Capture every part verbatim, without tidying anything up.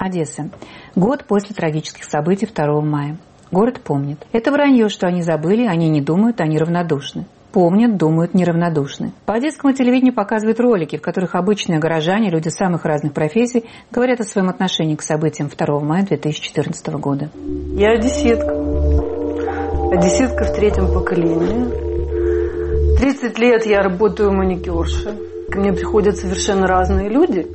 Одесса. Год после трагических событий второго мая. Город помнит. Это вранье, что они забыли, они не думают, они равнодушны. Помнят, думают, неравнодушны. По одесскому телевидению показывают ролики, в которых обычные горожане, люди самых разных профессий, говорят о своем отношении к событиям второго мая две тысячи четырнадцатого года. Я одесситка. Одесситка в третьем поколении. тридцать лет я работаю маникюршей. Ко мне приходят совершенно разные люди.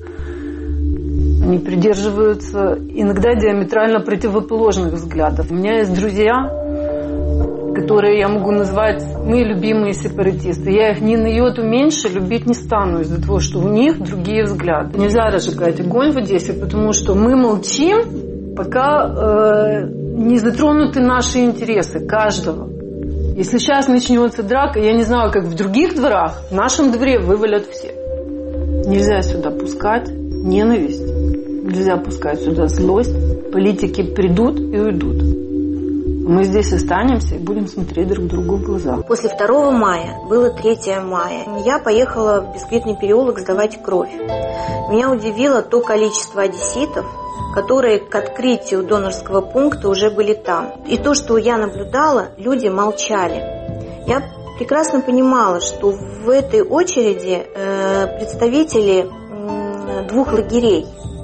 Они придерживаются иногда диаметрально противоположных взглядов. У меня есть друзья, которые я могу назвать мои любимые сепаратисты. Я их ни на йоту меньше любить не стану из-за того, что у них другие взгляды. Нельзя разжигать огонь в Одессе, потому что мы молчим, пока э, не затронуты наши интересы каждого. Если сейчас начнется драка, я не знаю, как в других дворах, в нашем дворе вывалят все. Нельзя сюда пускать ненависть, нельзя пускать сюда злость. Политики придут и уйдут. Мы здесь останемся и будем смотреть друг другу в глаза. После второго мая было третье мая. Я поехала в Бисквитный переулок сдавать кровь. Меня удивило то количество одесситов, которые к открытию донорского пункта уже были там. И то, что я наблюдала, люди молчали. Я прекрасно понимала, что в этой очереди э, представители э, двух лагерей.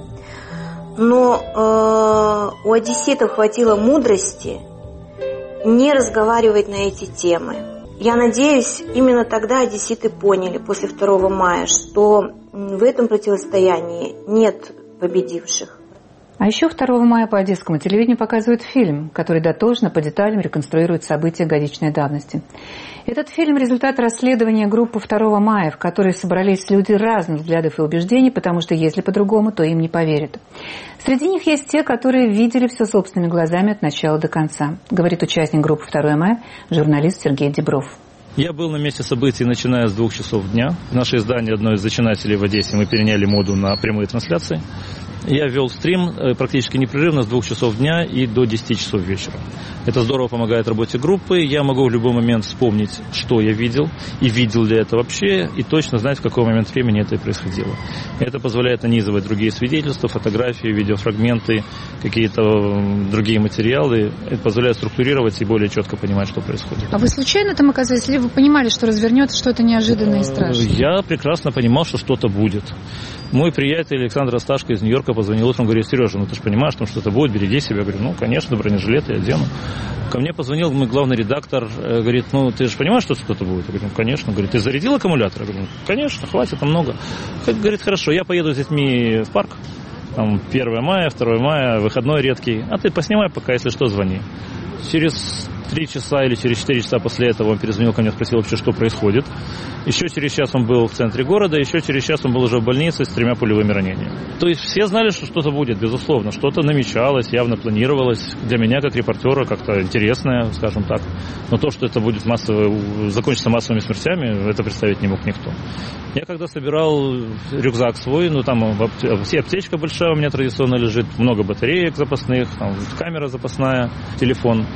Но э, у одесситов хватило мудрости не разговаривать на эти темы. Я надеюсь, именно тогда одесситы поняли, после второго мая, что в этом противостоянии нет победивших. А еще второго мая по одесскому телевидению показывают фильм, который дотошно по деталям реконструирует события годичной давности. Этот фильм – результат расследования группы второго мая, в которой собрались люди разных взглядов и убеждений, потому что если по-другому, то им не поверят. Среди них есть те, которые видели все собственными глазами от начала до конца, говорит участник группы второго мая, журналист Сергей Дебров. Я был на месте событий, начиная с двух часов дня. Наше издание, одно из зачинателей в Одессе, мы переняли моду на прямые трансляции. Я вел стрим практически непрерывно с двух часов дня и до десяти часов вечера. Это здорово помогает работе группы. Я могу в любой момент вспомнить, что я видел, и видел ли это вообще, и точно знать, в какой момент времени это и происходило. Это позволяет нанизывать другие свидетельства, фотографии, видеофрагменты, какие-то другие материалы. Это позволяет структурировать и более четко понимать, что происходит. А вы случайно там оказались? Или вы понимали, что развернется что-то неожиданное и страшное? Я прекрасно понимал, что что-то будет. Мой приятель Александр Осташко из Нью-Йорка позвонил утром, говорит: Сережа, ну ты же понимаешь, там что-то будет, береги себя. Я говорю: ну, конечно, бронежилет я одену. Ко мне позвонил мой главный редактор, говорит: ну ты же понимаешь, что что-то будет? Я говорю: ну, конечно. Говорит: ты зарядил аккумулятор? Я говорю: ну, конечно, хватит, там много. Говорит: хорошо, я поеду с детьми в парк, там первое мая, второе мая, выходной редкий, а ты поснимай пока, если что, звони. Через три часа или через четыре часа после этого он перезвонил ко мне, спросил вообще, что происходит. Еще через час он был в центре города, еще через час он был уже в больнице с тремя пулевыми ранениями. То есть все знали, что что-то будет, безусловно. Что-то намечалось, явно планировалось. Для меня, как репортера, как-то интересное, скажем так. Но то, что это будет массово, закончится массовыми смертями, это представить не мог никто. Я когда собирал рюкзак свой, ну там аптечка большая у меня традиционно лежит, много батареек запасных, там камера запасная, телефон.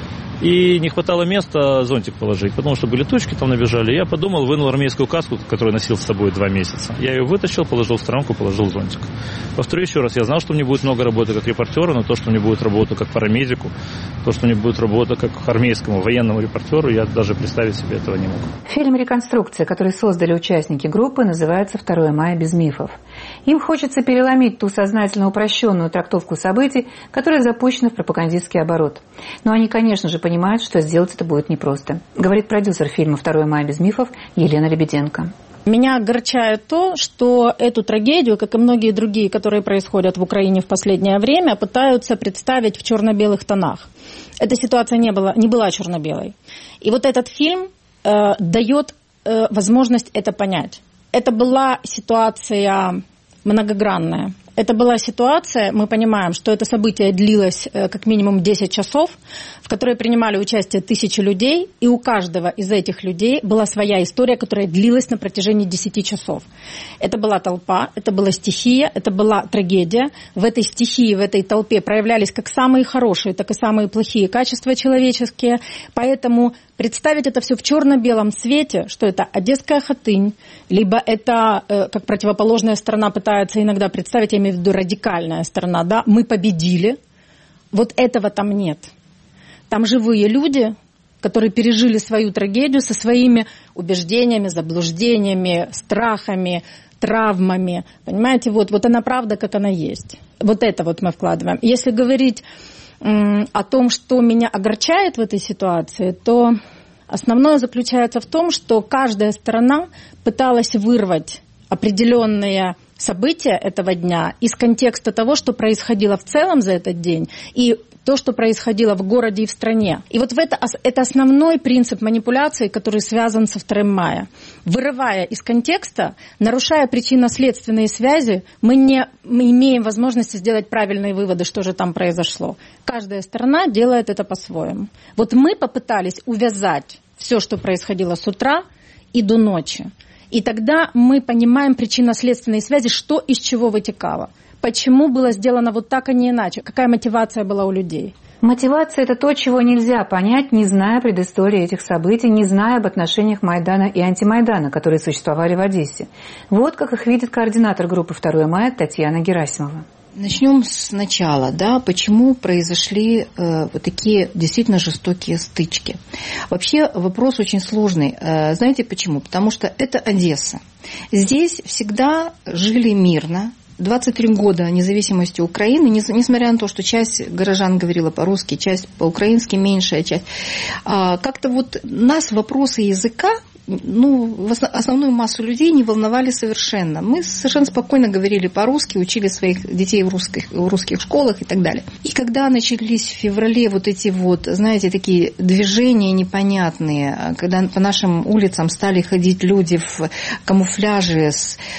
И не хватало места зонтик положить, потому что были тучки там набежали. Я подумал, вынул армейскую каску, которую носил с собой два месяца. Я ее вытащил, положил в сторонку, положил зонтик. Повторю еще раз, я знал, что мне будет много работы как репортера, но то, что мне будет работа как парамедику, то, что мне будет работа как армейскому военному репортеру, я даже представить себе этого не мог. Фильм «Реконструкция», который создали участники группы, называется «второе мая без мифов». Им хочется переломить ту сознательно упрощенную трактовку событий, которая запущена в пропагандистский оборот. Но они, конечно же, понимают, что сделать это будет непросто, говорит продюсер фильма «второе мая без мифов» Елена Лебеденко. Меня огорчает то, что эту трагедию, как и многие другие, которые происходят в Украине в последнее время, пытаются представить в черно-белых тонах. Эта ситуация не была, не была черно-белой. И вот этот фильм э, дает э, возможность это понять. Это была ситуация многогранная. Это была ситуация, мы понимаем, что это событие длилось как минимум десять часов, в которой принимали участие тысячи людей, и у каждого из этих людей была своя история, которая длилась на протяжении десяти часов. Это была толпа, это была стихия, это была трагедия. В этой стихии, в этой толпе проявлялись как самые хорошие, так и самые плохие качества человеческие, поэтому представить это все в черно-белом цвете, что это Одесская Хатынь, либо это, как противоположная сторона пытается иногда представить, я имею имею в виду радикальная сторона, да, мы победили, вот этого там нет. Там живые люди, которые пережили свою трагедию со своими убеждениями, заблуждениями, страхами, травмами. Понимаете, вот, вот она правда, как она есть. Вот это вот мы вкладываем. Если говорить м, о том, что меня огорчает в этой ситуации, то основное заключается в том, что каждая сторона пыталась вырвать определенные события этого дня из контекста того, что происходило в целом за этот день, и то, что происходило в городе и в стране. И вот в это, это основной принцип манипуляции, который связан со вторым мая. Вырывая из контекста, нарушая причинно-следственные связи, мы не мы имеем возможность сделать правильные выводы, что же там произошло. Каждая сторона делает это по-своему. Вот мы попытались увязать все, что происходило с утра и до ночи. И тогда мы понимаем причинно-следственные связи, что из чего вытекало. Почему было сделано вот так, а не иначе? Какая мотивация была у людей? Мотивация – это то, чего нельзя понять, не зная предыстории этих событий, не зная об отношениях Майдана и антимайдана, которые существовали в Одессе. Вот как их видит координатор группы второго мая Татьяна Герасимова. Начнем сначала, да, почему произошли э, вот такие действительно жестокие стычки. Вообще вопрос очень сложный. Э, знаете почему? Потому что это Одесса. Здесь всегда жили мирно. двадцать три года независимости Украины, несмотря на то, что часть горожан говорила по-русски, часть по-украински, меньшая часть. Как-то вот нас вопросы языка, ну, основную массу людей не волновали совершенно. Мы совершенно спокойно говорили по-русски, учили своих детей в русских, в русских школах и так далее. И когда начались в феврале вот эти вот, знаете, такие движения непонятные, когда по нашим улицам стали ходить люди в камуфляже,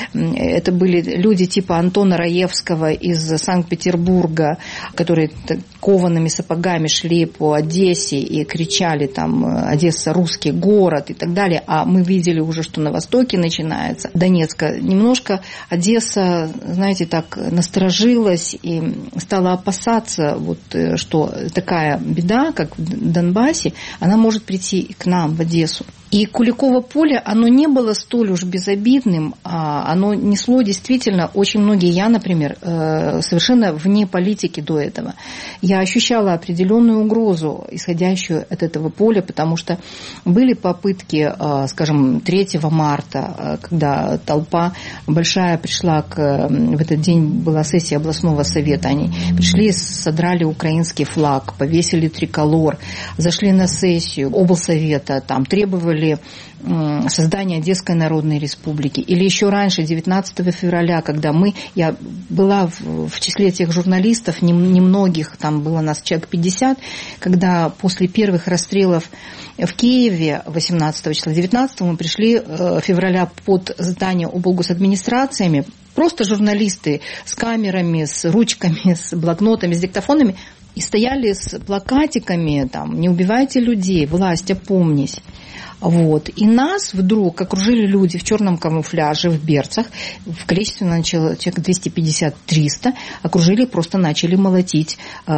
это были люди типа Антона Раевского из Санкт-Петербурга, которые коваными сапогами шли по Одессе и кричали там «Одесса – русский город» и так далее, а мы видели уже, что на востоке начинается, Донецка. Немножко Одесса, знаете, так насторожилась и стала опасаться, вот, что такая беда, как в Донбассе, она может прийти к нам в Одессу. И Куликово поле, оно не было столь уж безобидным, а оно несло действительно очень многие, я, например, совершенно вне политики до этого. Я ощущала определенную угрозу, исходящую от этого поля, потому что были попытки, скажем, третьего марта, когда толпа большая пришла, к, в этот день была сессия областного совета, они пришли, содрали украинский флаг, повесили триколор, зашли на сессию облсовета, там требовали создания Одесской Народной Республики. Или еще раньше, девятнадцатого февраля, когда мы, я была в, в числе тех журналистов, немногих, там было нас человек пятьдесят, когда после первых расстрелов в Киеве восемнадцатого числа, девятнадцатого мы пришли февраля под здание облгосадминистрациями, просто журналисты с камерами, с ручками, с блокнотами, с диктофонами, и стояли с плакатиками, там, «Не убивайте людей, власть, опомнись». Вот. И нас вдруг окружили люди в черном камуфляже, в берцах, в количестве начало человек двести пятьдесят - триста, окружили, просто начали молотить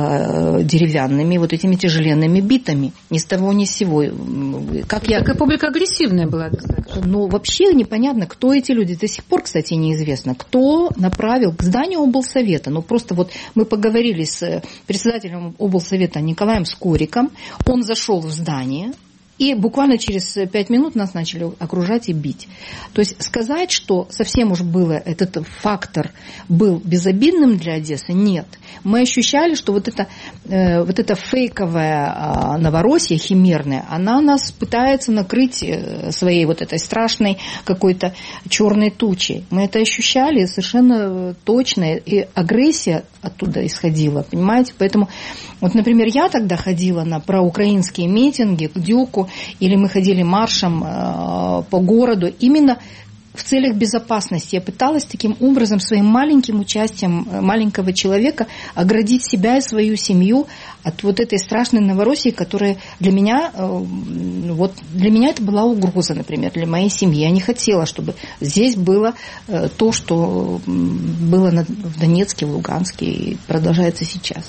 э, деревянными вот этими тяжеленными битами. Ни с того, ни с сего. Как я... Такая публика агрессивная была достаточно. Ну, вообще непонятно, кто эти люди. До сих пор, кстати, неизвестно, кто направил к зданию облсовета. Ну, просто вот мы поговорили с председателем облсовета Николаем Скориком, он зашел в здание, и буквально через пять минут нас начали окружать и бить. То есть сказать, что совсем уж было, этот фактор был безобидным для Одессы, нет. Мы ощущали, что вот эта, э, вот эта фейковая Новороссия, химерная, она нас пытается накрыть своей вот этой страшной какой-то черной тучей. Мы это ощущали совершенно точно, и агрессия оттуда исходила, понимаете? Поэтому, вот, например, я тогда ходила на проукраинские митинги к Дюку, или мы ходили маршем э, по городу именно в целях безопасности. Я пыталась таким образом своим маленьким участием маленького человека оградить себя и свою семью от вот этой страшной Новороссии, которая для меня, э, вот для меня это была угроза, например, для моей семьи. Я не хотела, чтобы здесь было э, то, что было на, в Донецке, в Луганске и продолжается сейчас.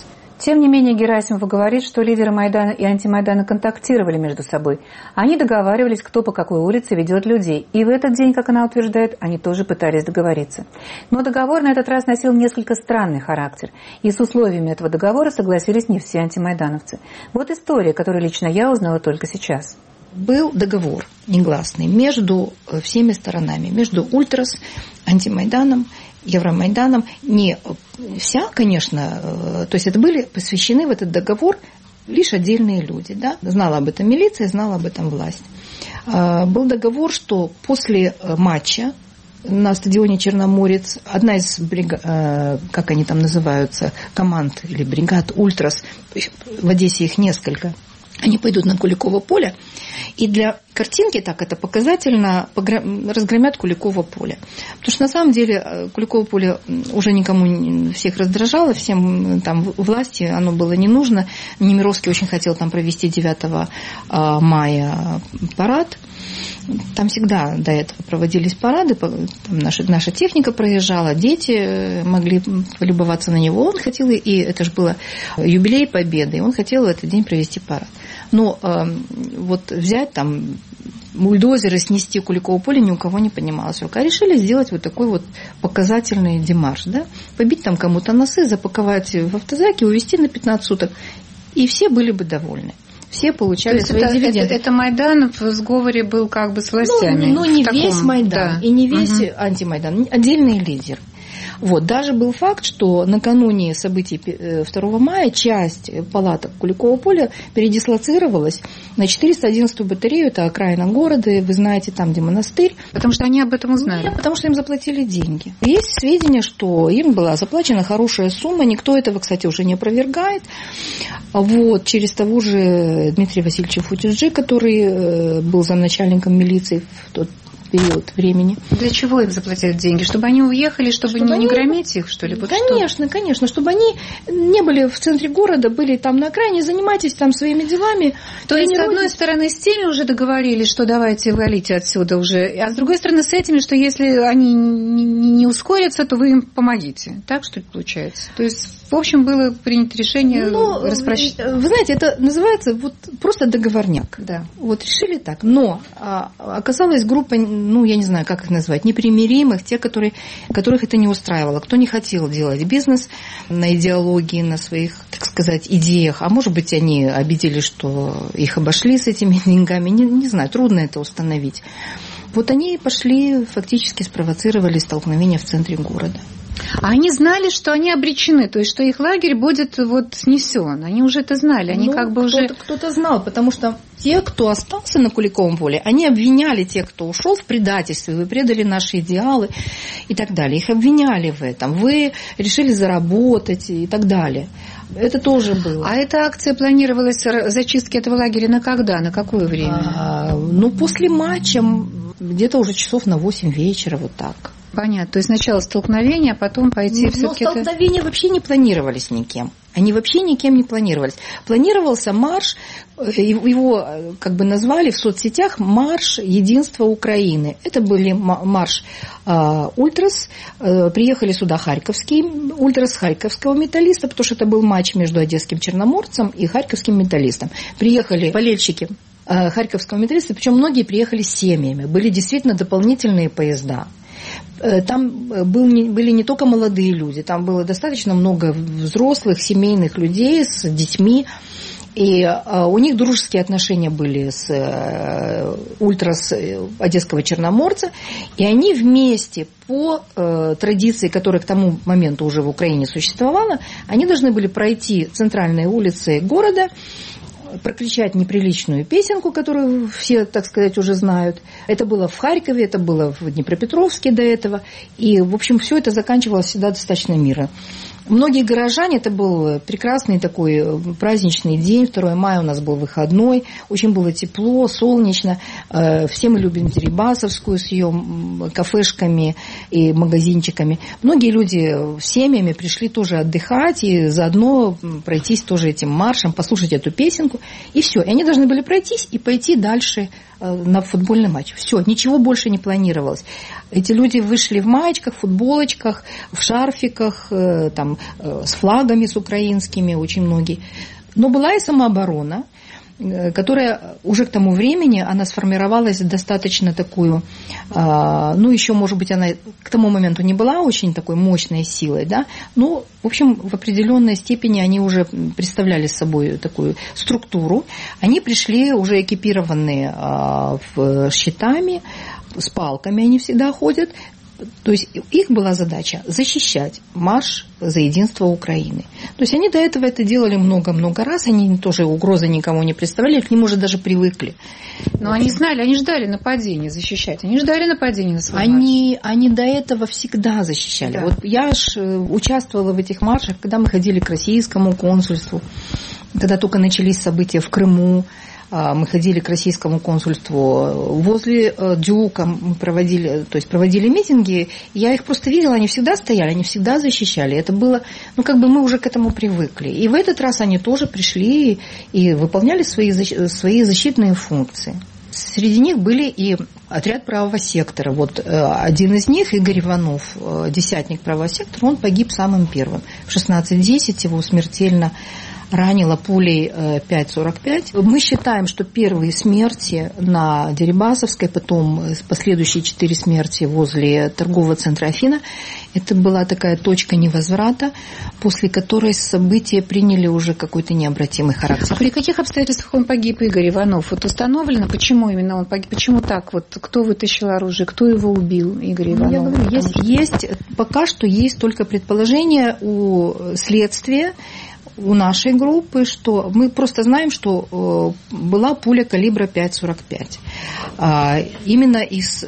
Тем не менее, Герасимов говорит, что лидеры Майдана и антимайдана контактировали между собой. Они договаривались, кто по какой улице ведет людей. И в этот день, как она утверждает, они тоже пытались договориться. Но договор на этот раз носил несколько странный характер. И с условиями этого договора согласились не все антимайдановцы. Вот история, которую лично я узнала только сейчас. Был договор негласный между всеми сторонами, между ультрас, антимайданом, Евромайданом. Не вся, конечно, то есть это были посвящены в этот договор лишь отдельные люди. Да? Знала об этом милиция, знала об этом власть. Был договор, что после матча на стадионе Черноморец одна из бригад, как они там называются, команд или бригад ультрас, в Одессе их несколько, они пойдут на Куликово поле, и для картинки так это показательно разгромят Куликово поле. Потому что на самом деле Куликово поле уже никому всех раздражало, всем там власти оно было не нужно. Немировский очень хотел там провести девятого мая парад. Там всегда до этого проводились парады, там наша, наша техника проезжала, дети могли полюбоваться на него. Он хотел, и это же было юбилей Победы, и он хотел в этот день провести парад. Но э, вот взять там бульдозер и снести Куликово поле ни у кого не поднималась рука. Решили сделать вот такой вот показательный демарш, да? Побить там кому-то носы, запаковать в автозаки, увезти на пятнадцать суток, и все были бы довольны. Все получали свои это, дивиденды. Это, это Майдан в сговоре был как бы с властями. Ну, ну не таком, весь Майдан, да. И не весь угу. антимайдан, отдельный лидер. Вот. Даже был факт, что накануне событий второго мая часть палаток Куликового поля передислоцировалась на четыреста одиннадцатую батарею, это окраина города, вы знаете, там, где монастырь. Потому что они об этом узнали? Нет, потому что им заплатили деньги. Есть сведения, что им была заплачена хорошая сумма, никто этого, кстати, уже не опровергает. Вот. Через того же Дмитрия Васильевича Футиджи, который был замначальником милиции в тот период времени. Для чего им заплатят деньги? Чтобы они уехали, чтобы, чтобы не, они... не громить их, что ли? Вот конечно, что? конечно. Чтобы они не были в центре города, были там на окраине, занимайтесь там своими делами. То есть, с одной стороны, с теми уже договорились, что давайте валите отсюда уже, а с другой стороны, с этими, что если они не ускорятся, то вы им помогите. Так, что ли, получается? То есть, в общем, было принято решение ну, распрощаться. Вы знаете, это называется вот просто договорняк. Да. Вот решили так. Но а, оказалась группа, ну, я не знаю, как их назвать, непримиримых, те, которые, которых это не устраивало, кто не хотел делать бизнес на идеологии, на своих, так сказать, идеях. А может быть, они обиделись, что их обошли с этими деньгами. Не, не знаю, трудно это установить. Вот они пошли, фактически спровоцировали столкновение в центре города. А они знали, что они обречены, то есть, что их лагерь будет вот снесен. Они уже это знали, они ну, как бы кто-то, уже... Кто-то знал, потому что те, кто остался на Куликовом поле, они обвиняли тех, кто ушел, в предательстве. Вы предали наши идеалы и так далее. Их обвиняли в этом. Вы решили заработать и так далее. Это тоже было. А эта акция планировалась, зачистки этого лагеря, на когда, на какое время? А, ну, после матча, где-то уже часов на восемь вечера, вот так. Понятно. То есть сначала столкновение, а потом пойти но, все-таки... Но столкновения это... вообще не планировались никем. Они вообще никем не планировались. Планировался марш, его как бы назвали в соцсетях «Марш единства Украины». Это были марш э, ультрас. Э, приехали сюда харьковские ультрас харьковского металлиста, потому что это был матч между одесским черноморцем и харьковским металлистом. Приехали болельщики э, харьковского металлиста, причем многие приехали с семьями. Были действительно дополнительные поезда. Там был, были не только молодые люди, там было достаточно много взрослых, семейных людей с детьми. И у них дружеские отношения были с ультрас одесского черноморца. И они вместе по традиции, которая к тому моменту уже в Украине существовала, они должны были пройти центральные улицы города, прокричать неприличную песенку, которую все, так сказать, уже знают. Это было в Харькове, это было в Днепропетровске до этого. И, в общем, все это заканчивалось всегда достаточно мирно. Многие горожане, это был прекрасный такой праздничный день, второго мая у нас был выходной, очень было тепло, солнечно, все мы любим Дерибасовскую с ее кафешками и магазинчиками. Многие люди с семьями пришли тоже отдыхать и заодно пройтись тоже этим маршем, послушать эту песенку, и все. И они должны были пройтись и пойти дальше на футбольный матч. Все, ничего больше не планировалось. Эти люди вышли в маечках, футболочках, в шарфиках, там, с флагами, с украинскими, очень многие. Но была и самооборона, которая уже к тому времени, она сформировалась достаточно такую, ну, еще, может быть, она к тому моменту не была очень такой мощной силой, да, но, в общем, в определенной степени они уже представляли собой такую структуру. Они пришли уже экипированные щитами, с палками они всегда ходят. То есть их была задача защищать марш за единство Украины. То есть они до этого это делали много-много раз, они тоже угрозы никому не представляли, к ним уже даже привыкли. Но они знали, они ждали нападения защищать, они ждали нападения на свой они, они до этого всегда защищали. Да. Вот я ж участвовала в этих маршах, когда мы ходили к российскому консульству, когда только начались события в Крыму. Мы ходили к российскому консульству. Возле Дюка мы проводили, то есть проводили митинги. Я их просто видела, они всегда стояли, они всегда защищали. Это было, ну как бы мы уже к этому привыкли. И в этот раз они тоже пришли и выполняли свои, свои защитные функции. Среди них были и отряд правого сектора. Вот один из них, Игорь Иванов, десятник правого сектора, он погиб самым первым. В шестнадцать десять его смертельно ранила пулей пять сорок пять. Мы считаем, что первые смерти на Дерибасовской, потом последующие четыре смерти возле торгового центра Афина, это была такая точка невозврата, после которой события приняли уже какой-то необратимый характер. А при каких обстоятельствах он погиб, Игорь Иванов? Вот установлено, почему именно он погиб? Почему так? Вот кто вытащил оружие? Кто его убил, Игорь Иванов? Ну, я говорю, есть, что... есть, пока что есть только предположение у следствия, у нашей группы, что мы просто знаем, что была пуля калибра пять сорок пять. Именно из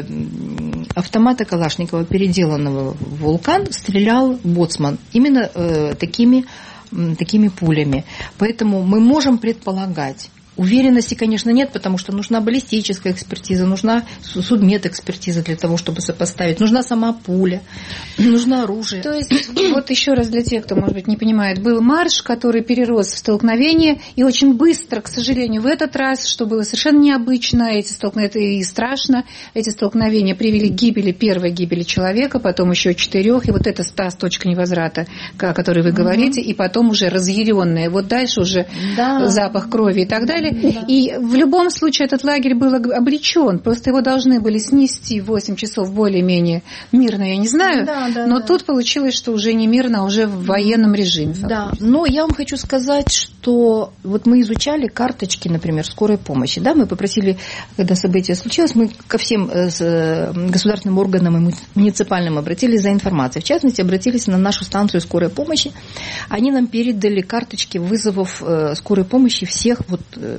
автомата Калашникова, переделанного в «Вулкан», стрелял боцман именно такими, такими пулями. Поэтому мы можем предполагать. Уверенности, конечно, нет, потому что нужна баллистическая экспертиза, нужна судмедэкспертиза для того, чтобы сопоставить, нужна сама пуля, нужно оружие. То есть, вот еще раз для тех, кто, может быть, не понимает, был марш, который перерос в столкновение, и очень быстро, к сожалению, в этот раз, что было совершенно необычно, эти столкновения, и страшно, эти столкновения привели к гибели, первой гибели человека, потом еще четырех, и вот это та точка невозврата, о которой вы говорите, угу. И потом уже разъяренная, вот дальше уже да. Запах крови и так далее. Да. И в любом случае этот лагерь был обречен. Просто его должны были снести в восемь часов более-менее мирно, я не знаю. Да, да, но да. Тут получилось, что уже не мирно, а уже в военном режиме. Да, но я вам хочу сказать, что вот мы изучали карточки, например, скорой помощи. Да? Мы попросили, когда событие случилось, мы ко всем государственным органам и муниципальным обратились за информацией. В частности, обратились на нашу станцию скорой помощи. Они нам передали карточки вызовов скорой помощи всех вот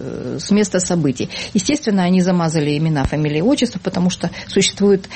с места событий. Естественно, они замазали имена, фамилии, отчества, потому что существует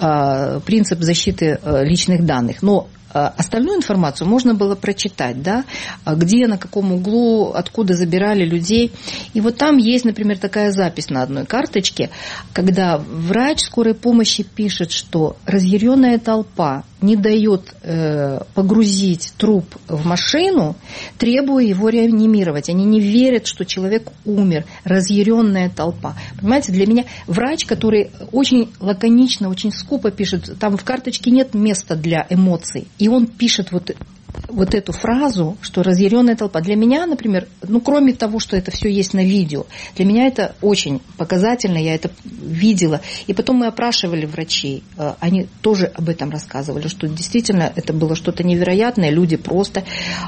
э, принцип защиты э, личных данных. Но остальную информацию можно было прочитать, да, где, на каком углу, откуда забирали людей. И вот там есть, например, такая запись на одной карточке, когда врач скорой помощи пишет, что разъяренная толпа не дает э, погрузить труп в машину, требуя его реанимировать. Они не верят, что человек умер. Разъяренная толпа. Понимаете, для меня врач, который очень лаконично, очень скупо пишет, там в карточке нет места для эмоций. И он пишет вот, вот эту фразу, что разъяренная толпа. Для меня, например, ну кроме того, что это все есть на видео, для меня это очень показательно, я это видела. И потом мы опрашивали врачей, они тоже об этом рассказывали, что действительно это было что-то невероятное. Люди просто,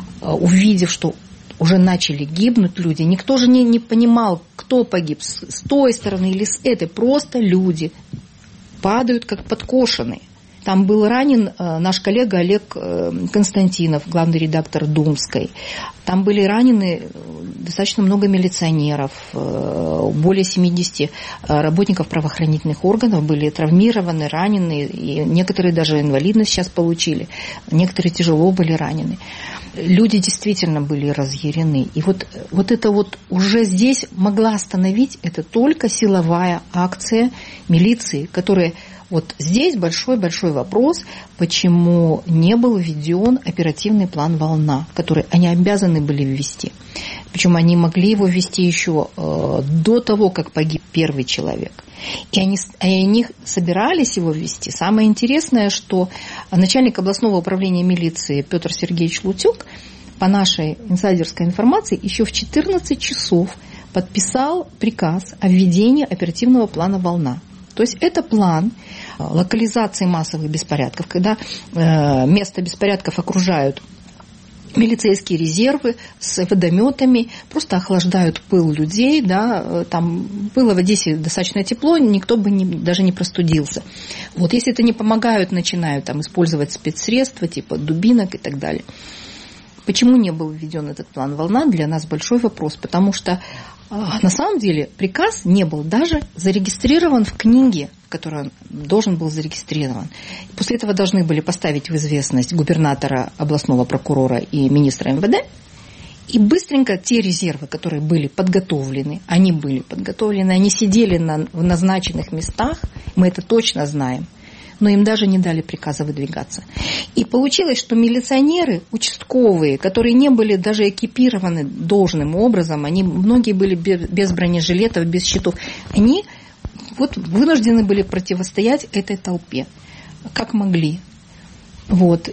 увидев, что уже начали гибнуть люди, никто же не, не понимал, кто погиб, с, с той стороны или с этой. Просто люди падают как подкошенные. Там был ранен наш коллега Олег Константинов, главный редактор Думской. Там были ранены достаточно много милиционеров, более семидесяти работников правоохранительных органов были травмированы, ранены, и некоторые даже инвалидность сейчас получили, некоторые тяжело были ранены. Люди действительно были разъярены. И вот, вот это вот уже здесь могла остановить это только силовая акция милиции, которая... Вот здесь большой-большой вопрос, почему не был введен оперативный план «Волна», который они обязаны были ввести. Причем они могли его ввести еще до того, как погиб первый человек. И они, они собирались его ввести. Самое интересное, что начальник областного управления милиции Петр Сергеевич Лутюк, по нашей инсайдерской информации, еще в четырнадцать часов подписал приказ о введении оперативного плана «Волна». То есть это план локализации массовых беспорядков, когда место беспорядков окружают милицейские резервы с водометами, просто охлаждают пыл людей, да, там было в Одессе достаточно тепло, никто бы не, даже не простудился. Вот, если это не помогают, начинают там использовать спецсредства, типа дубинок и так далее. Почему не был введен этот план «Волна» для нас большой вопрос, потому что на самом деле приказ не был даже зарегистрирован в книге, в которой он должен был зарегистрирован. После этого должны были поставить в известность губернатора, областного прокурора и министра эм вэ дэ. И быстренько те резервы, которые были подготовлены, они были подготовлены, они сидели на, в назначенных местах, мы это точно знаем, но им даже не дали приказа выдвигаться. И получилось, что милиционеры, участковые, которые не были даже экипированы должным образом, они, многие были без бронежилетов, без щитов, они вот вынуждены были противостоять этой толпе, как могли. Вот.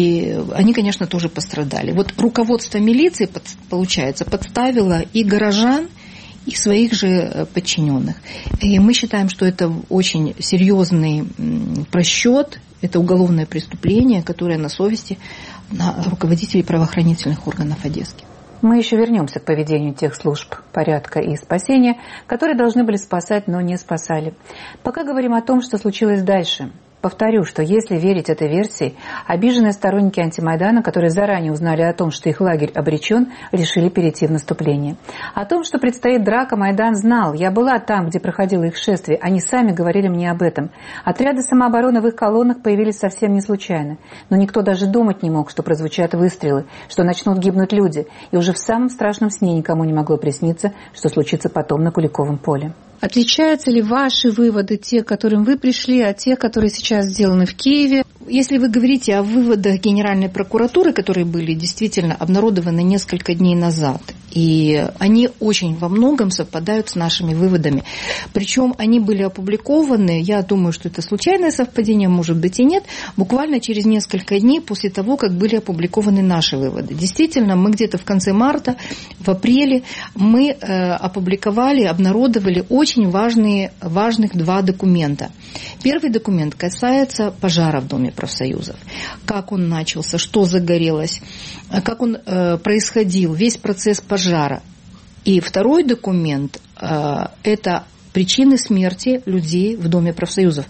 И они, конечно, тоже пострадали. Вот руководство милиции, получается, подставило и горожан, и своих же подчиненных. И мы считаем, что это очень серьезный просчет, это уголовное преступление, которое на совести на руководителей правоохранительных органов Одесски. Мы еще вернемся к поведению тех служб порядка и спасения, которые должны были спасать, но не спасали. Пока говорим о том, что случилось дальше. Повторю, что если верить этой версии, обиженные сторонники антимайдана, которые заранее узнали о том, что их лагерь обречен, решили перейти в наступление. О том, что предстоит драка, Майдан знал. Я была там, где проходило их шествие. Они сами говорили мне об этом. Отряды самообороны в их колоннах появились совсем не случайно. Но никто даже думать не мог, что прозвучат выстрелы, что начнут гибнуть люди. И уже в самом страшном сне никому не могло присниться, что случится потом на Куликовом поле. Отличаются ли ваши выводы, те, к которым вы пришли, от тех, которые сейчас сделаны в Киеве? Если вы говорите о выводах Генеральной прокуратуры, которые были действительно обнародованы несколько дней назад, и они очень во многом совпадают с нашими выводами. Причем они были опубликованы, я думаю, что это случайное совпадение, может быть и нет, буквально через несколько дней после того, как были опубликованы наши выводы. Действительно, мы где-то в конце марта, в апреле мы э, опубликовали, обнародовали очень важные, важных два документа. Первый документ касается пожара в Доме профсоюзов. Как он начался, что загорелось, как он э, происходил, весь процесс пожара. И второй документ э, – это причины смерти людей в Доме профсоюзов.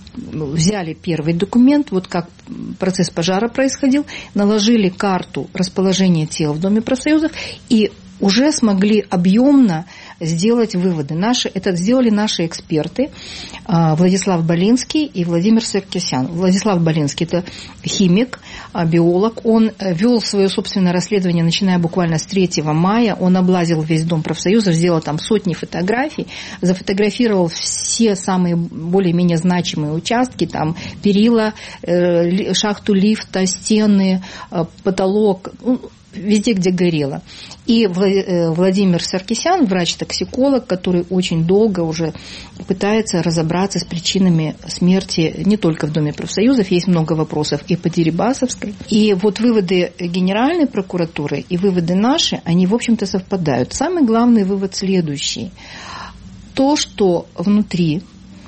Взяли первый документ, вот как процесс пожара происходил, наложили карту расположения тел в Доме профсоюзов и уже смогли объемно сделать выводы. Наши, это сделали наши эксперты Владислав Болинский и Владимир Саркисян. Владислав Болинский – это химик, биолог. Он вел свое собственное расследование, начиная буквально с третьего мая. Он облазил весь Дом профсоюзов, сделал там сотни фотографий, зафотографировал все самые более-менее значимые участки, там перила, шахту лифта, стены, потолок, везде, где горело. И Владимир Саркисян, врач-токсиколог, который очень долго уже пытается разобраться с причинами смерти не только в Доме профсоюзов, есть много вопросов и по Дерибасовской. И вот выводы Генеральной прокуратуры и выводы наши, они, в общем-то, совпадают. Самый главный вывод следующий. То, что внутри,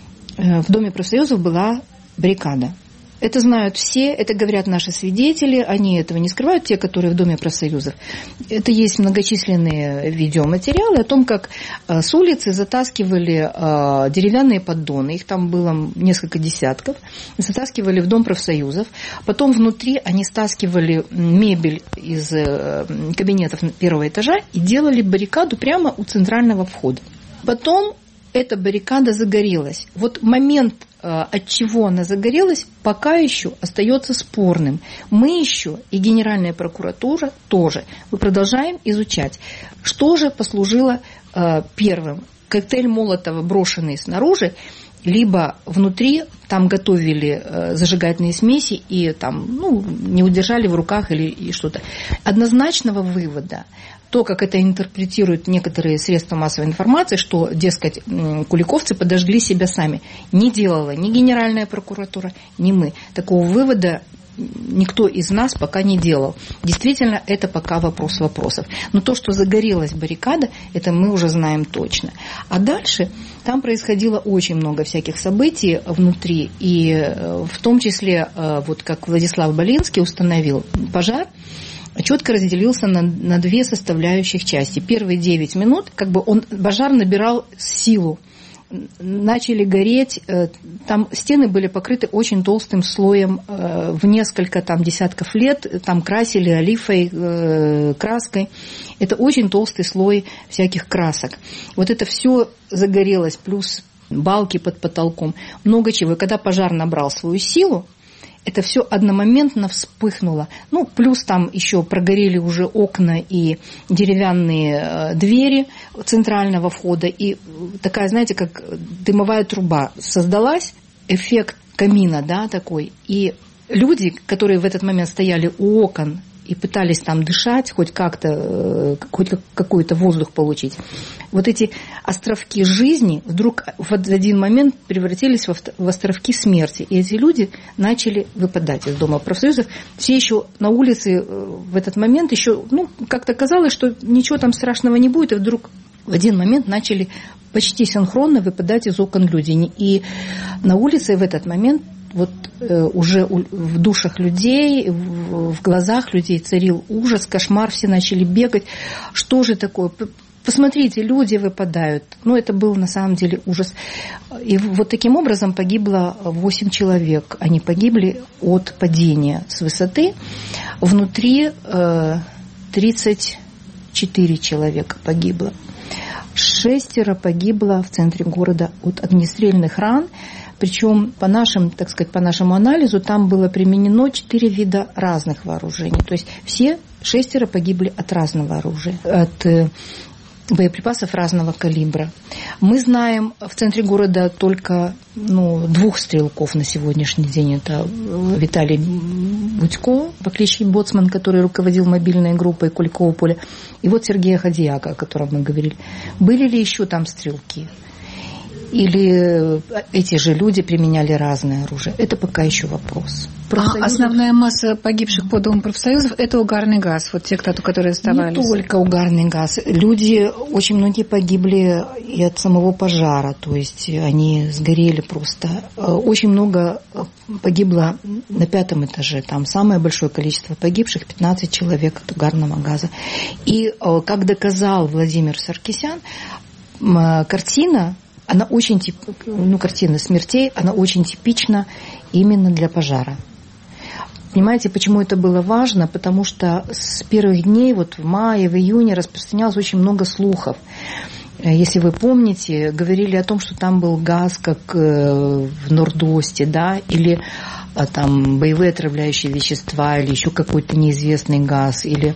в Доме профсоюзов была баррикада. Это знают все, это говорят наши свидетели, они этого не скрывают, те, которые в Доме профсоюзов. Это есть многочисленные видеоматериалы о том, как с улицы затаскивали деревянные поддоны, их там было несколько десятков, затаскивали в Дом профсоюзов. Потом внутри они стаскивали мебель из кабинетов первого этажа и делали баррикаду прямо у центрального входа. Потом эта баррикада загорелась. Вот момент, от чего она загорелась, пока еще остается спорным. Мы еще, и Генеральная прокуратура тоже, мы продолжаем изучать, что же послужило первым. Коктейль Молотова, брошенный снаружи, либо внутри там готовили зажигательные смеси и там, ну, не удержали в руках или и что-то. Однозначного вывода, то, как это интерпретируют некоторые средства массовой информации, что, дескать, куликовцы подожгли себя сами, не делала ни Генеральная прокуратура, ни мы. Такого вывода никто из нас пока не делал. Действительно, это пока вопрос вопросов. Но то, что загорелась баррикада, это мы уже знаем точно. А дальше там происходило очень много всяких событий внутри. И в том числе, вот как Владислав Болинский установил, пожар четко разделился на, на две составляющих части. Первые девять минут, как бы он, пожар набирал силу. Начали гореть, там стены были покрыты очень толстым слоем в несколько там десятков лет, там красили олифой, краской. Это очень толстый слой всяких красок. Вот это все загорелось, плюс балки под потолком, много чего. И когда пожар набрал свою силу, это все одномоментно вспыхнуло. Ну, плюс там еще прогорели уже окна и деревянные двери центрального входа. И такая, знаете, как дымовая труба создалась, эффект камина, да, такой. И люди, которые в этот момент стояли у окон и пытались там дышать, хоть как-то, хоть какой-то воздух получить, вот эти островки жизни вдруг в один момент превратились в островки смерти. И эти люди начали выпадать из Дома профсоюзов. Все еще на улице в этот момент еще, ну, как-то казалось, что ничего там страшного не будет, и вдруг в один момент начали почти синхронно выпадать из окон люди. И на улице в этот момент вот уже в душах людей, в глазах людей царил ужас, кошмар, все начали бегать. Что же такое? Посмотрите, люди выпадают. Ну, это был на самом деле ужас. И вот таким образом погибло восемь человек. Они погибли от падения с высоты. Внутри тридцать четыре человека погибло. Шестеро погибло в центре города от огнестрельных ран. Причем по нашим, так сказать, по нашему анализу там было применено четыре вида разных вооружений. То есть все шестеро погибли от разного оружия, от боеприпасов разного калибра. Мы знаем в центре города только ну, двух стрелков на сегодняшний день. Это Виталий Будько по кличке Боцман, который руководил мобильной группой Куликово поле, и вот Сергея Ходияка, о котором мы говорили. Были ли еще там стрелки? Или эти же люди применяли разное оружие? Это пока еще вопрос. А основная масса погибших по Дому профсоюзов – это угарный газ, вот те, кто, которые оставались? Не только угарный газ. Люди, очень многие погибли и от самого пожара, то есть они сгорели просто. Очень много погибло на пятом этаже, там самое большое количество погибших – пятнадцать человек от угарного газа. И, как доказал Владимир Саркисян, картина, она очень, ну, картина смертей, она очень типична именно для пожара. Понимаете, почему это было важно? Потому что с первых дней, вот в мае, в июне распространялось очень много слухов. Если вы помните, говорили о том, что там был газ, как в Нордосте, да, или там боевые отравляющие вещества, или еще какой-то неизвестный газ, или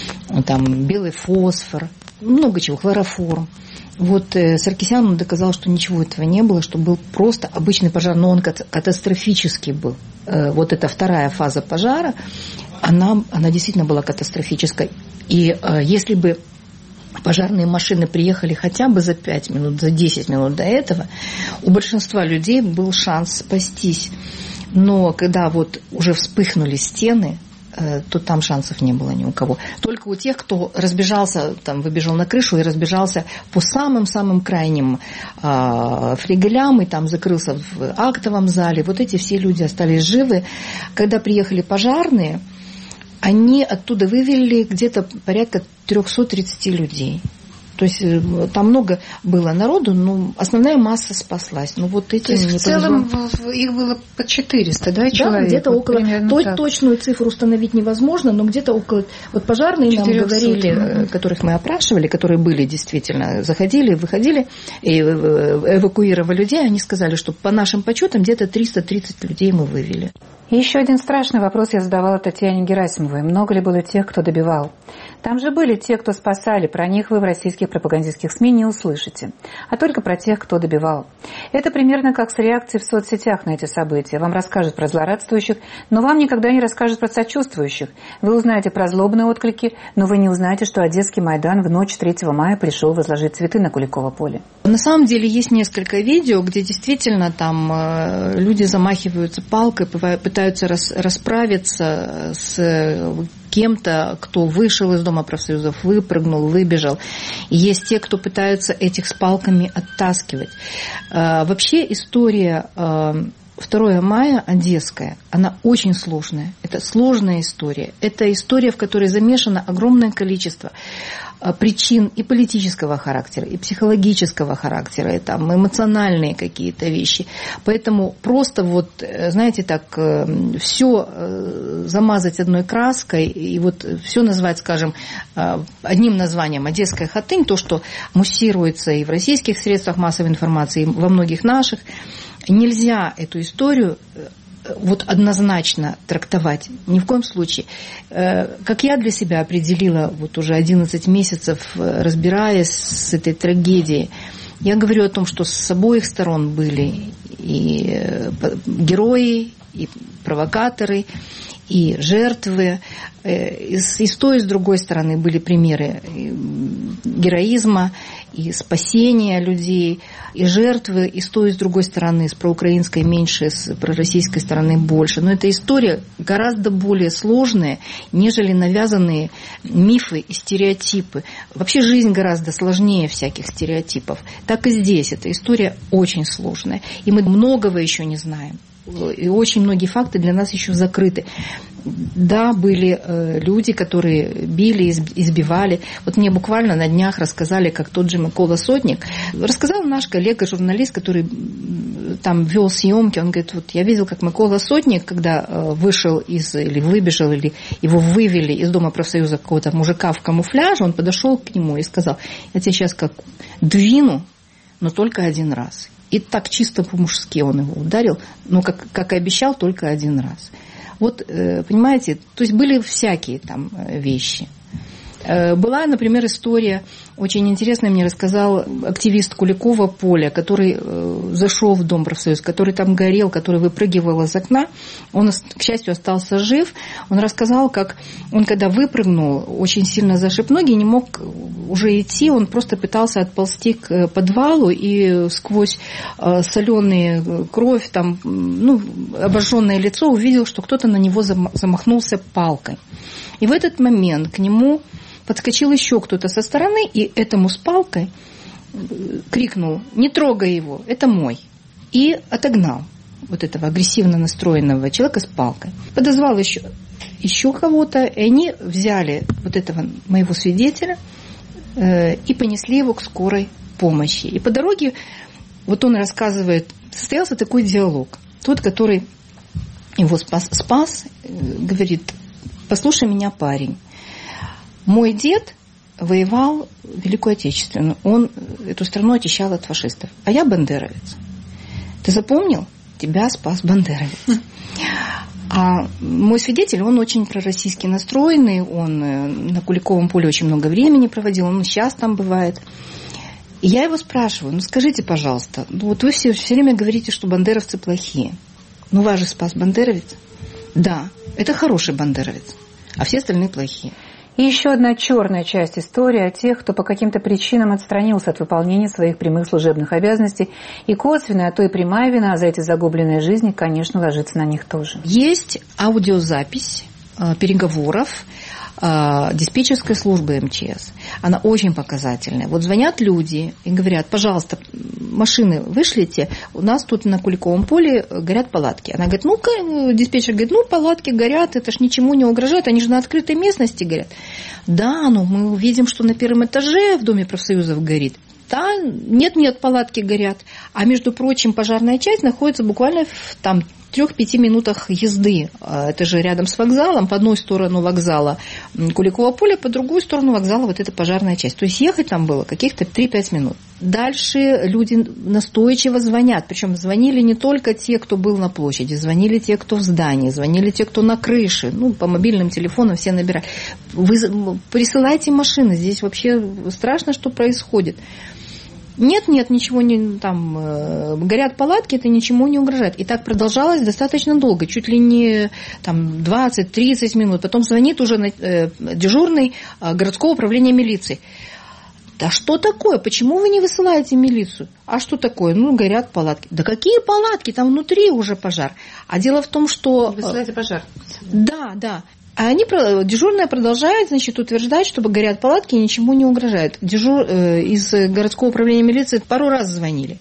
там белый фосфор, много чего, хлороформ. Вот Саркисян доказал, что ничего этого не было, что был просто обычный пожар, но он катастрофический был. Вот эта вторая фаза пожара, она, она действительно была катастрофической. И если бы пожарные машины приехали хотя бы за пять минут, за десять минут до этого, у большинства людей был шанс спастись. Но когда вот уже вспыхнули стены, то там шансов не было ни у кого. Только у тех, кто разбежался, там, выбежал на крышу и разбежался по самым-самым крайним э, флигелям и там закрылся в актовом зале. Вот эти все люди остались живы. Когда приехали пожарные, они оттуда вывели где-то порядка триста тридцать людей. То есть там много было народу, но основная масса спаслась. Ну, вот эти То есть в целом их было по четыреста, да, человек? Да, где-то около. То, точную цифру установить невозможно, но где-то около. Вот пожарные четыреста нам говорили, mm-hmm. которых мы опрашивали, которые были действительно, заходили, выходили, и эвакуировали людей, они сказали, что по нашим подсчетам где-то триста тридцать людей мы вывели. И еще один страшный вопрос я задавала Татьяне Герасимовой. Много ли было тех, кто добивал? Там же были те, кто спасали. Про них вы в российских пропагандистских СМИ не услышите, а только про тех, кто добивал. Это примерно как с реакцией в соцсетях на эти события. Вам расскажут про злорадствующих, но вам никогда не расскажут про сочувствующих. Вы узнаете про злобные отклики, но вы не узнаете, что Одесский Майдан в ночь третьего мая пришел возложить цветы на Куликово поле. На самом деле есть несколько видео, где действительно там люди замахиваются палкой, пытаются расправиться с кем-то, кто вышел из Дома профсоюзов, выпрыгнул, выбежал. И есть те, кто пытаются этих с палками оттаскивать. Вообще история второго мая одесская, она очень сложная. Это сложная история. Это история, в которой замешано огромное количество причин и политического характера, и психологического характера, и там эмоциональные какие-то вещи. Поэтому просто вот, знаете, так все замазать одной краской и вот все назвать, скажем, одним названием «Одесская хатынь», то, что муссируется и в российских средствах массовой информации, и во многих наших, нельзя эту историю вот однозначно трактовать, ни в коем случае. Как я для себя определила, вот уже одиннадцать месяцев разбираясь с этой трагедией, я говорю о том, что с обоих сторон были и герои, и провокаторы, и жертвы. И с той, и с другой стороны были примеры героизма, и спасения людей, и жертвы, и с той, и с другой стороны, с проукраинской меньше, с пророссийской стороны больше. Но эта история гораздо более сложная, нежели навязанные мифы и стереотипы. Вообще жизнь гораздо сложнее всяких стереотипов. Так и здесь эта история очень сложная. И мы многого еще не знаем. И очень многие факты для нас еще закрыты. Да, были э, люди, которые били, избивали. Вот мне буквально на днях рассказали, как тот же Микола Сотник. Рассказал наш коллега, журналист, который там вел съемки. Он говорит, вот я видел, как Микола Сотник, когда э, вышел из, или выбежал, или его вывели из Дома профсоюза какого-то мужика в камуфляже, он подошел к нему и сказал, я тебя сейчас как двину, но только один раз. И так чисто по-мужски он его ударил, но, как, как и обещал, только один раз. Вот, понимаете, то есть были всякие там вещи. Была, например, история, очень интересная, мне рассказал активист Куликово поля, который зашел в Дом профсоюза, который там горел, который выпрыгивал из окна. Он, к счастью, остался жив. Он рассказал, как он, когда выпрыгнул, очень сильно зашиб ноги, не мог уже идти, он просто пытался отползти к подвалу и сквозь соленую кровь, там, ну, обожженное лицо, увидел, что кто-то на него замахнулся палкой. И в этот момент к нему подскочил еще кто-то со стороны и этому с палкой крикнул, не трогай его, это мой. И отогнал вот этого агрессивно настроенного человека с палкой. Подозвал еще, еще кого-то, и они взяли вот этого моего свидетеля э, и понесли его к скорой помощи. И по дороге, вот он рассказывает, состоялся такой диалог. Тот, который его спас, спас э, говорит, послушай меня, парень. Мой дед воевал в Великую Отечественную. Он эту страну очищал от фашистов. А я бандеровец. Ты запомнил? Тебя спас бандеровец. А мой свидетель, он очень пророссийски настроенный. Он на Куликовом поле очень много времени проводил. Он сейчас там бывает. И я его спрашиваю, ну скажите, пожалуйста, ну, вот вы все, все время говорите, что бандеровцы плохие. Ну вас же спас бандеровец. Да, это хороший бандеровец. А все остальные плохие. И еще одна черная часть истории о тех, кто по каким-то причинам отстранился от выполнения своих прямых служебных обязанностей, и косвенная, а то и прямая вина за эти загубленные жизни, конечно, ложится на них тоже. Есть аудиозапись э, переговоров э, диспетчерской службы эм че эс. Она очень показательная. Вот звонят люди и говорят, пожалуйста, машины вышлите, у нас тут на Куликовом поле горят палатки. Она говорит, ну-ка, диспетчер говорит, ну, палатки горят, это ж ничему не угрожает, они же на открытой местности горят. Да, но мы увидим, что на первом этаже в Доме профсоюзов горит. Да, нет-нет, палатки горят. А между прочим, пожарная часть находится буквально в, там трех-пяти минутах езды. Это же рядом с вокзалом. По одной сторону вокзала Куликово поле, по другую сторону вокзала вот эта пожарная часть. То есть ехать там было каких-то три-пять минут. Дальше люди настойчиво звонят. Причем звонили не только те, кто был на площади, звонили те, кто в здании, звонили те, кто на крыше. Ну, по мобильным телефонам все набирали. Вы присылайте машины. Здесь вообще страшно, что происходит. Нет, нет, ничего не там, э, горят палатки, это ничему не угрожает. И так продолжалось достаточно долго, чуть ли не там двадцать-тридцать минут. Потом звонит уже э, дежурный э, городского управления милиции. Да что такое? Почему вы не высылаете милицию? А что такое? Ну, горят палатки. Да какие палатки? Там внутри уже пожар. А дело в том, что... Высылаете пожар. Да, да. А они, дежурная продолжает, значит, утверждать, что горят палатки и ничему не угрожает. Дежур, э, из городского управления милиции пару раз звонили.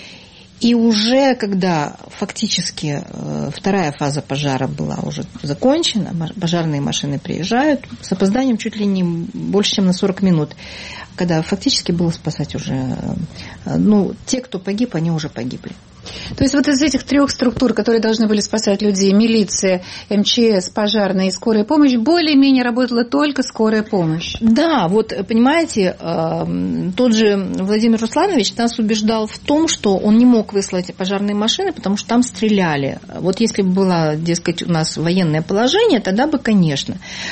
И уже когда фактически э, вторая фаза пожара была уже закончена, пожарные машины приезжают с опозданием чуть ли не больше, чем на сорок минут, когда фактически было спасать уже, э, ну, те, кто погиб, они уже погибли. То есть вот из этих трех структур, которые должны были спасать людей, милиция, эм че эс, пожарная и скорая помощь, более-менее работала только скорая помощь. Да, вот понимаете, тот же Владимир Русланович нас убеждал в том, что он не мог выслать пожарные машины, потому что там стреляли. Вот если бы было, дескать, у нас военное положение, тогда бы, конечно,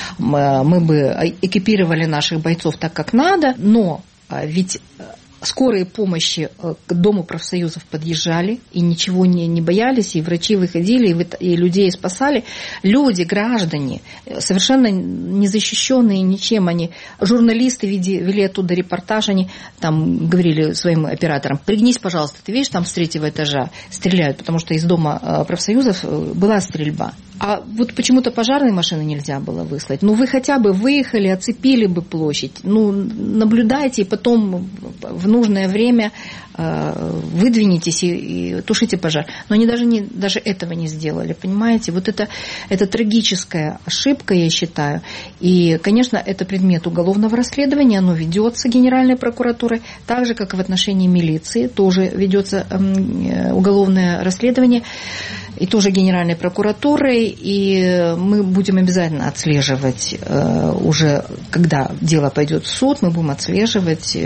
мы бы экипировали наших бойцов так, как надо, но ведь... Скорые помощи к Дому профсоюзов подъезжали и ничего не, не боялись, и врачи выходили, и, и людей спасали. Люди, граждане, совершенно незащищенные ничем, они, журналисты вели, вели оттуда репортаж, они там говорили своим операторам: пригнись, пожалуйста, ты видишь, там с третьего этажа стреляют, потому что из Дома профсоюзов была стрельба. А вот почему-то пожарные машины нельзя было выслать. Ну, вы хотя бы выехали, оцепили бы площадь. Ну, наблюдайте, и потом в нужное время выдвинетесь и, и тушите пожар. Но они даже, не, даже этого не сделали, понимаете? Вот это, это трагическая ошибка, я считаю. И, конечно, это предмет уголовного расследования, оно ведется Генеральной прокуратурой, так же, как и в отношении милиции, тоже ведется уголовное расследование, и тоже Генеральной прокуратурой, и мы будем обязательно отслеживать уже, когда дело пойдет в суд, мы будем отслеживать,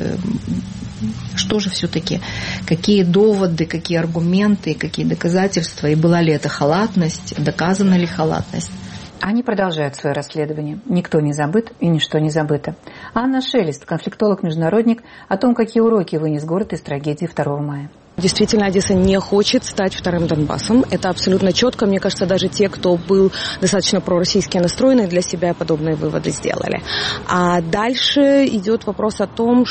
что же все-таки, какие доводы, какие аргументы, какие доказательства, и была ли это халатность, доказана ли халатность. Они продолжают свое расследование. Никто не забыт и ничто не забыто. Анна Шелест, конфликтолог-международник, о том, какие уроки вынес город из трагедии второго мая. Действительно, Одесса не хочет стать вторым Донбассом. Это абсолютно четко. Мне кажется, даже те, кто был достаточно пророссийски настроенный, для себя подобные выводы сделали. А дальше идет вопрос о том,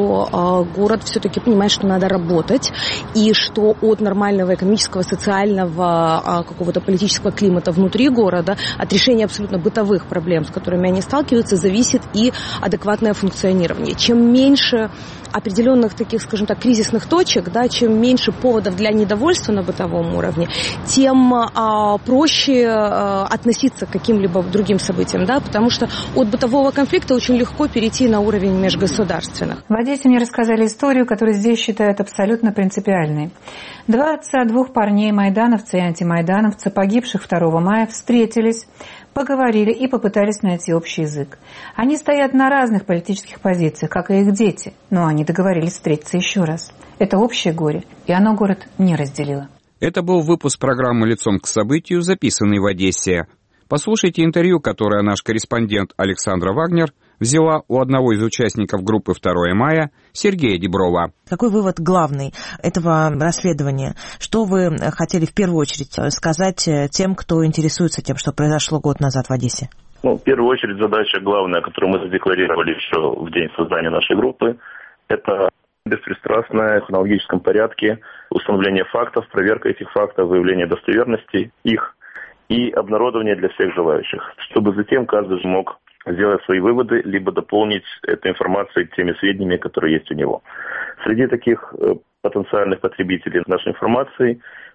что город все-таки понимает, что надо работать, и что от нормального экономического, социального, какого-то политического климата внутри города, от решения абсолютно бытовых проблем, с которыми они сталкиваются, зависит и адекватное функционирование. Чем меньше определенных таких, скажем так, кризисных точек, да, чем меньше поводов для недовольства на бытовом уровне, тем а, проще а, относиться к каким-либо другим событиям, да, потому что от бытового конфликта очень легко перейти на уровень межгосударственных. В Одессе мне рассказали историю, которую здесь считают абсолютно принципиальной. Два отца двух парней, майдановца и антимайдановца, погибших второго мая, встретились, поговорили и попытались найти общий язык. Они стоят на разных политических позициях, как и их дети, но они договорились встретиться еще раз. Это общее горе, и оно город не разделило. Это был выпуск программы «Лицом к событию», записанный в Одессе. Послушайте интервью, которое наш корреспондент Александра Вагнер взяла у одного из участников группы второго мая, Сергея Деброва. Какой вывод главный этого расследования? Что вы хотели в первую очередь сказать тем, кто интересуется тем, что произошло год назад в Одессе? Ну, в первую очередь задача главная, которую мы задекларировали еще в день создания нашей группы, это беспристрастное в хронологическом порядке установление фактов, проверка этих фактов, выявление достоверности их и обнародование для всех желающих, чтобы затем каждый мог сделать свои выводы, либо дополнить эту информацию теми сведениями, которые есть у него. Среди таких потенциальных потребителей нашей информации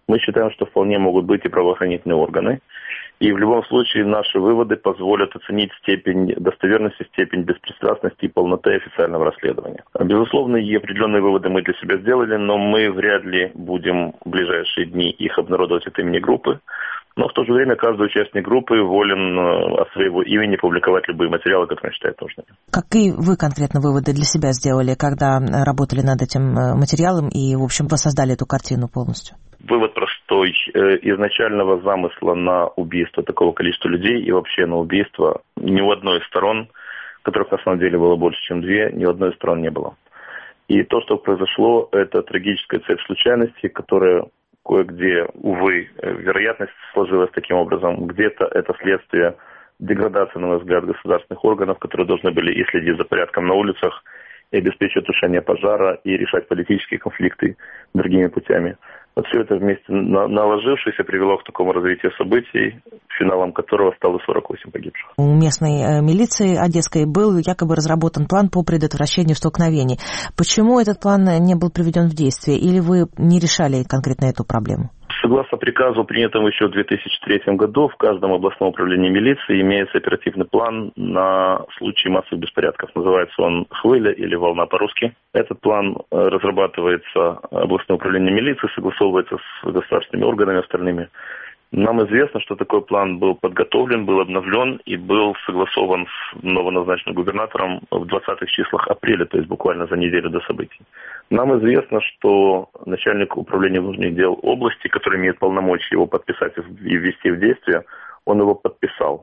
Мы считаем, что вполне могут быть и правоохранительные органы. И в любом случае наши выводы позволят оценить степень достоверности, степень беспристрастности и полноты официального расследования. Безусловно, и определенные выводы мы для себя сделали, но мы вряд ли будем в ближайшие дни их обнародовать от имени группы. Но в то же время каждый участник группы волен от своего имени публиковать любые материалы, которые он считает нужными. Какие вы конкретно выводы для себя сделали, когда работали над этим материалом и, в общем, воссоздали эту картину полностью? Вывод простой. Изначального замысла на убийство такого количества людей и вообще на убийство ни у одной из сторон, которых на самом деле было больше, чем две, ни у одной из сторон не было. И то, что произошло, это трагическая цепь случайностей, которая кое-где, увы, вероятность сложилась таким образом. Где-то это следствие деградации, на мой взгляд, государственных органов, которые должны были и следить за порядком на улицах, и обеспечивать тушение пожара, и решать политические конфликты другими путями. Вот все это вместе наложившись привело к такому развитию событий, финалом которого стало сорок восемь погибших. У местной милиции одесской был якобы разработан план по предотвращению столкновений. Почему этот план не был приведен в действие? Или вы не решали конкретно эту проблему? Согласно приказу, принятому еще в две тысячи третьем году, в каждом областном управлении милиции имеется оперативный план на случай массовых беспорядков. Называется он «Хвиля» или «Волна» по-русски. Этот план разрабатывается областным управлением милиции, согласовывается с государственными органами остальными. Нам известно, что такой план был подготовлен, был обновлен и был согласован с новоназначенным губернатором в двадцатых числах апреля, то есть буквально за неделю до событий. Нам известно, что начальник управления внутренних дел области, который имеет полномочия его подписать и ввести в действие, он его подписал.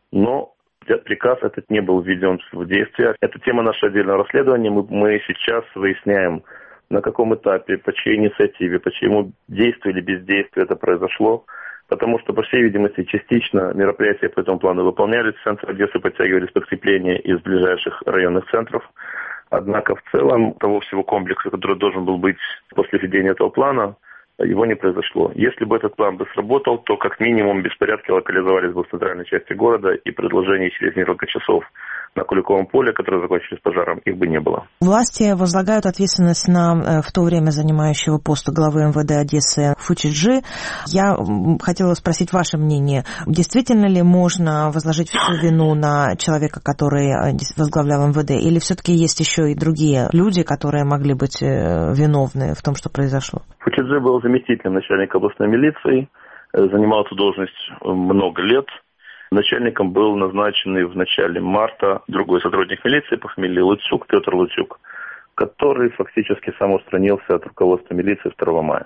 Но приказ этот не был введен в действие. Это тема нашего отдельного расследования. Мы, мы сейчас выясняем, на каком этапе, по чьей инициативе, по чьему действию или бездействию это произошло. Потому что, по всей видимости, частично мероприятия по этому плану выполнялись. В центр Одессы подтягивались подкрепления из ближайших районных центров. Однако в целом того всего комплекса, который должен был быть после введения этого плана, его не произошло. Если бы этот план бы сработал, то как минимум беспорядки локализовались бы в центральной части города, и предложений через несколько часов на Куликовом поле, которые закончились пожаром, их бы не было. Власти возлагают ответственность на в то время занимающего пост главы эм вэ дэ Одессы Фучиджи. Я хотела спросить ваше мнение. Действительно ли можно возложить всю вину на человека, который возглавлял эм вэ дэ, или все-таки есть еще и другие люди, которые могли быть виновны в том, что произошло? Фучиджи был заместителем начальника областной милиции, занимал эту должность много лет. Начальником был назначенный в начале марта другой сотрудник милиции по фамилии Луцюк, Петр Луцюк, который фактически сам устранился от руководства милиции второго мая.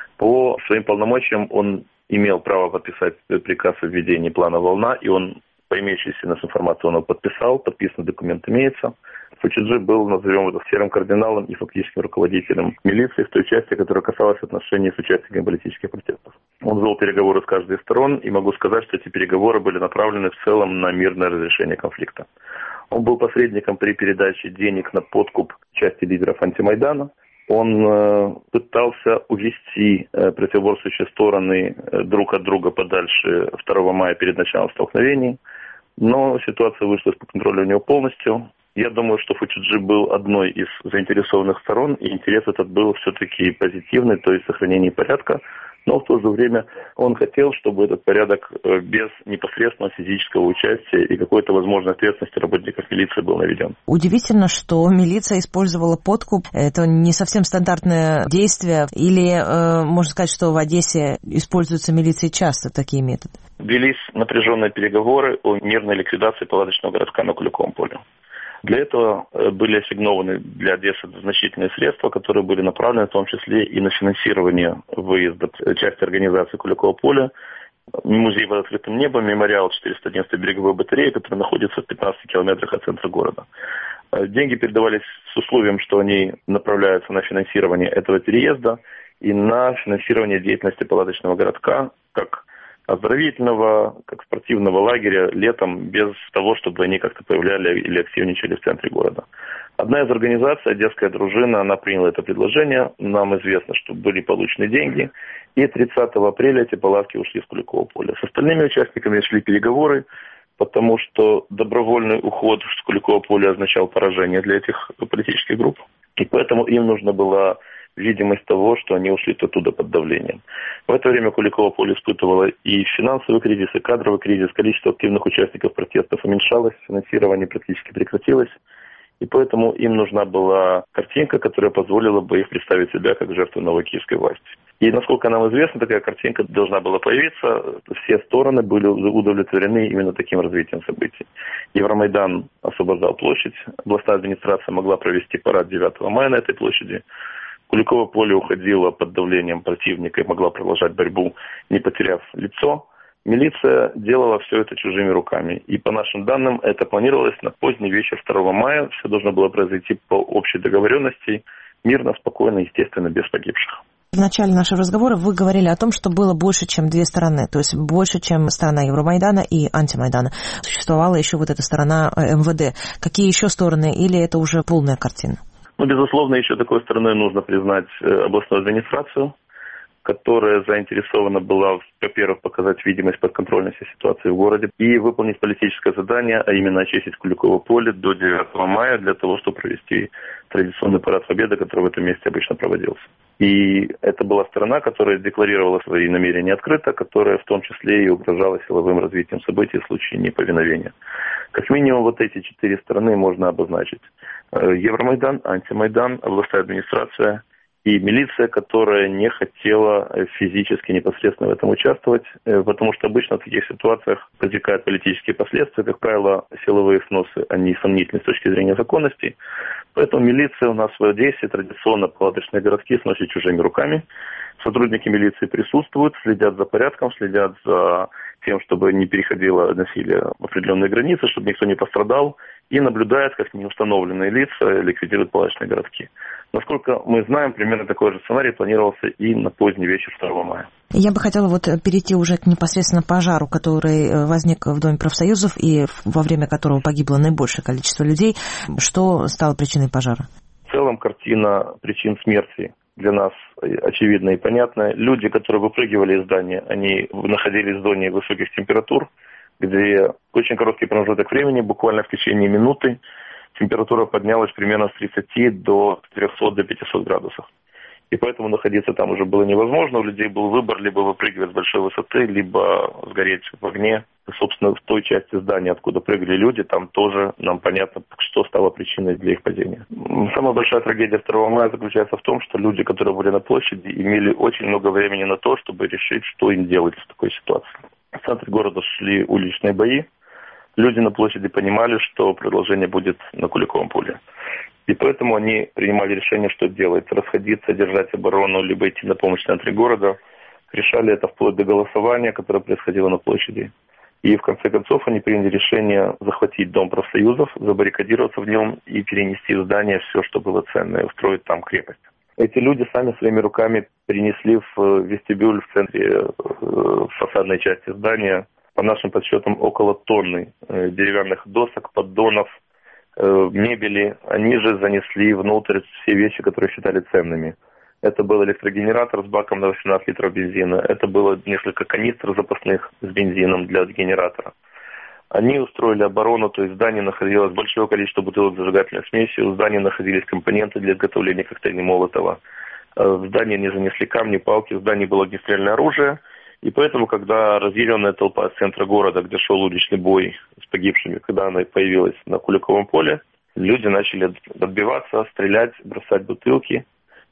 По своим полномочиям он имел право подписать приказ о введении плана «Волна», и он, по имеющейся нас информации, он его подписал, подписанный документ имеется. Фучиджи был, назовем это, серым кардиналом и фактическим руководителем милиции в той части, которая касалась отношений с участниками политических протестов. Он вел переговоры с каждой из сторон, и могу сказать, что эти переговоры были направлены в целом на мирное разрешение конфликта. Он был посредником при передаче денег на подкуп части лидеров антимайдана. Он э, пытался увести э, противоборствующие стороны э, друг от друга подальше второго мая перед началом столкновений, но ситуация вышла из-под контроля у него полностью. Я думаю, что Фучиджи был одной из заинтересованных сторон, и интерес этот был все-таки позитивный, то есть сохранение порядка, но в то же время он хотел, чтобы этот порядок без непосредственного физического участия и какой-то возможной ответственности работников милиции был наведен. Удивительно, что милиция использовала подкуп. Это не совсем стандартное действие, или э, можно сказать, что в Одессе используются милицией часто такие методы? Велись напряженные переговоры о мирной ликвидации палаточного городка на Куликовом поле. Для этого были ассигнованы для Одессы значительные средства, которые были направлены в том числе и на финансирование выезда части организации Куликового поля, музей под открытым небом, мемориал четыреста одиннадцатой береговой батареи, который находится в пятнадцати километрах от центра города. Деньги передавались с условием, что они направляются на финансирование этого переезда и на финансирование деятельности палаточного городка, как оздоровительного, как спортивного лагеря летом, без того, чтобы они как-то появляли или активничали в центре города. Одна из организаций, Одесская дружина, она приняла это предложение. Нам известно, что были получены деньги. И тридцатого апреля эти палатки ушли с Куликового поля. С остальными участниками шли переговоры, потому что добровольный уход с Куликового поля означал поражение для этих политических групп. И поэтому им нужно было видимость того, что они ушли оттуда под давлением. В это время Куликово поле испытывало и финансовый кризис, и кадровый кризис. Количество активных участников протестов уменьшалось, финансирование практически прекратилось. И поэтому им нужна была картинка, которая позволила бы их представить себя как жертву новой киевской власти. И, насколько нам известно, такая картинка должна была появиться. Все стороны были удовлетворены именно таким развитием событий. Евромайдан освобождал площадь. Областная администрация могла провести парад девятого мая на этой площади. Куликово поле уходило под давлением противника и могла продолжать борьбу, не потеряв лицо. Милиция делала все это чужими руками. И по нашим данным, это планировалось на поздний вечер второго мая. Все должно было произойти по общей договоренности, мирно, спокойно, естественно, без погибших. В начале нашего разговора вы говорили о том, что было больше, чем две стороны, то есть больше, чем сторона Евромайдана и антимайдана. Существовала еще вот эта сторона эм вэ дэ. Какие еще стороны, или это уже полная картина? Ну, безусловно, еще такой стороной нужно признать областную администрацию, которая заинтересована была, во-первых, показать видимость подконтрольности ситуации в городе и выполнить политическое задание, а именно очистить Куликово поле до девятого мая для того, чтобы провести традиционный парад Победы, который в этом месте обычно проводился. И это была сторона, которая декларировала свои намерения открыто, которая в том числе и угрожала силовым развитием событий в случае неповиновения. Как минимум вот эти четыре стороны можно обозначить. Евромайдан, антимайдан, областная администрация и милиция, которая не хотела физически непосредственно в этом участвовать, потому что обычно в таких ситуациях протекают политические последствия. Как правило, силовые сносы, они сомнительны с точки зрения законности. Поэтому милиция у нас в Одессе традиционно палаточные городки сносит чужими руками. Сотрудники милиции присутствуют, следят за порядком, следят за тем, чтобы не переходило насилие в определенные границы, чтобы никто не пострадал, и наблюдают, как неустановленные лица ликвидируют палаточные городки. Насколько мы знаем, примерно такой же сценарий планировался и на поздний вечер второго мая. Я бы хотела вот перейти уже к непосредственно пожару, который возник в Доме профсоюзов и во время которого погибло наибольшее количество людей. Что стало причиной пожара? В целом картина причин смерти для нас очевидна и понятна. Люди, которые выпрыгивали из здания, они находились в зоне высоких температур, где в очень короткий промежуток времени, буквально в течение минуты, температура поднялась примерно с тридцати до трехсот, до пятисот градусов. И поэтому находиться там уже было невозможно. У людей был выбор либо выпрыгивать с большой высоты, либо сгореть в огне. Собственно, в той части здания, откуда прыгали люди, там тоже нам понятно, что стало причиной для их падения. Самая большая трагедия второго мая заключается в том, что люди, которые были на площади, имели очень много времени на то, чтобы решить, что им делать в такой ситуации. В центре города шли уличные бои. Люди на площади понимали, что продолжение будет на Куликовом поле. И поэтому они принимали решение, что делать. Расходиться, держать оборону, либо идти на помощь в центре города. Решали это вплоть до голосования, которое происходило на площади. И в конце концов они приняли решение захватить Дом профсоюзов, забаррикадироваться в нем и перенести в здание все, что было ценное, устроить там крепость. Эти люди сами своими руками принесли в вестибюль в центре фасадной части здания, по нашим подсчетам, около тонны деревянных досок, поддонов, мебели. Они же занесли внутрь все вещи, которые считали ценными. Это был электрогенератор с баком на восемнадцать литров бензина. Это было несколько канистр запасных с бензином для генератора. Они устроили оборону, то есть в здании находилось большое количество бутылок зажигательной смеси, в здании находились компоненты для изготовления коктейлей Молотова. В здании они занесли камни, палки, в здании было огнестрельное оружие. И поэтому, когда разъяренная толпа с центра города, где шел уличный бой с погибшими, когда она появилась на Куликовом поле, люди начали отбиваться, стрелять, бросать бутылки.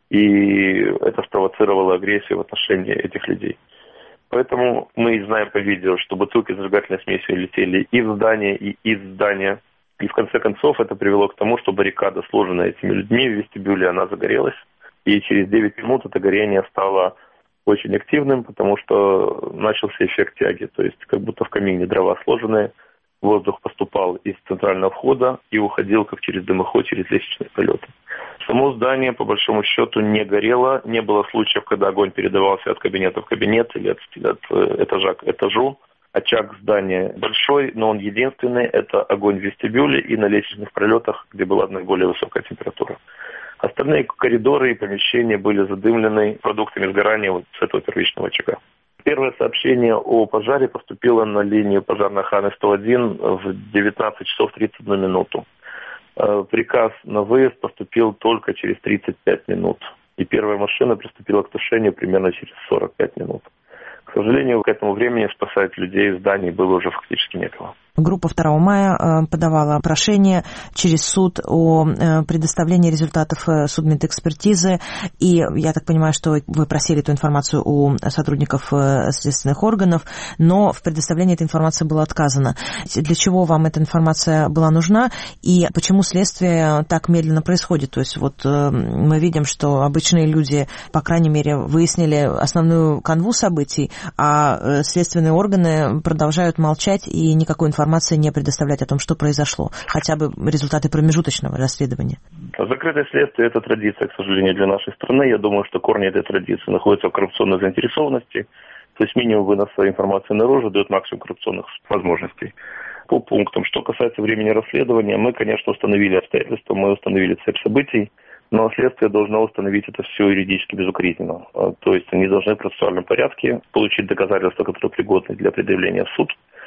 И это спровоцировало агрессию в отношении этих людей. Поэтому мы знаем по видео, что бутылки с зажигательной смесью летели и в здание, и из здания. И в конце концов это привело к тому, что баррикада, сложенная этими людьми в вестибюле, она загорелась. И через девять минут это горение стало очень активным, потому что начался эффект тяги. То есть как будто в камине дрова сложенные, воздух поступал из центрального входа и уходил как через дымоход, через лестничные пролеты. Само здание, по большому счету, не горело. Не было случаев, когда огонь передавался от кабинета в кабинет или от, от этажа к этажу. Очаг здания большой, но он единственный. Это огонь в вестибюле и на лестничных пролетах, где была наиболее высокая температура. Остальные коридоры и помещения были задымлены продуктами сгорания вот с этого первичного очага. Первое сообщение о пожаре поступило на линию пожарной охраны сто один в девятнадцать часов тридцать одну минуту. Приказ на выезд поступил только через тридцать пять минут. И первая машина приступила к тушению примерно через сорок пять минут. К сожалению, к этому времени спасать людей из зданий было уже фактически некого. Группа второго мая подавала прошение через суд о предоставлении результатов судмедэкспертизы. И я так понимаю, что вы просили эту информацию у сотрудников следственных органов, но в предоставлении этой информации было отказано. Для чего вам эта информация была нужна и почему следствие так медленно происходит? То есть вот мы видим, что обычные люди, по крайней мере, выяснили основную канву событий, а следственные органы продолжают молчать и никакой информации информации не предоставлять о том, что произошло, хотя бы результаты промежуточного расследования? Закрытое следствие – это традиция, к сожалению, для нашей страны. Я думаю, что корни этой традиции находятся в коррупционной заинтересованности, то есть минимум выноса информации наружу дает максимум коррупционных возможностей. По пунктам, что касается времени расследования, мы, конечно, установили обстоятельства, мы установили цепь событий, но следствие должно установить это все юридически безукоризненно. То есть они должны в процессуальном порядке получить доказательства, которые пригодны для предъявления в суд,